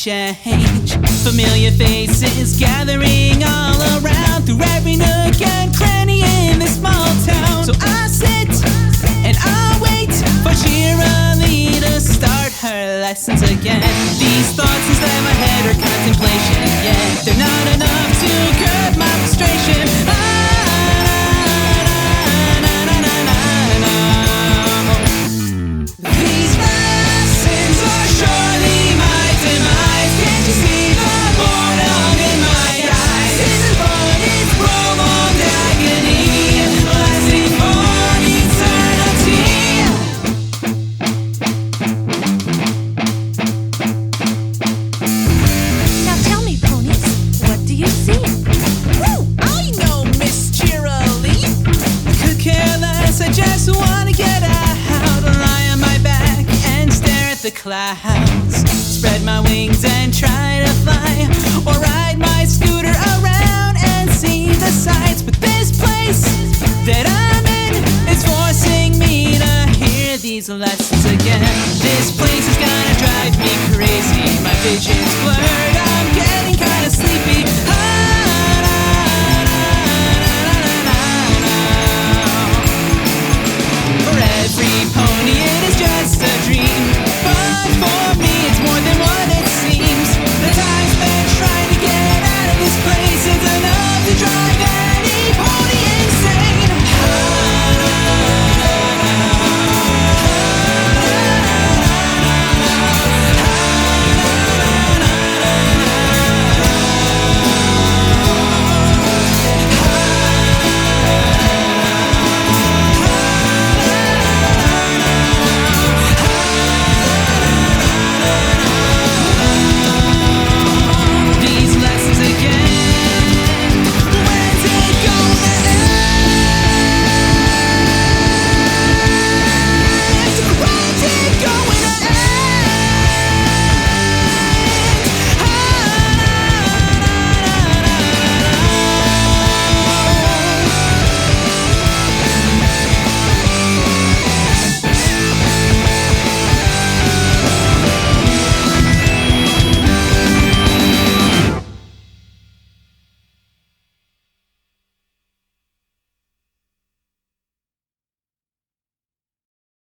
change. Familiar faces gathering all around, through every nook and cranny in this small town. So I sit and I wait for cheerily to start her lessons again. These thoughts inside my head are contemplation, yet they're not enough to curb my frustration. These lessons are surely my demise. Can't you see the boredom in my eyes? This is what is prolonged agony, lasting for eternity. Now tell me, ponies, what do you see? Woo! I know, Miss Cheerilee. Could care less, I just wanna get out, lie on my back and stare at the clouds. Spread my wings and try to fly, or ride my scooter around and see the sights. But this place that I'm in is forcing me to hear these lessons again. This place is gonna drive me crazy. My vision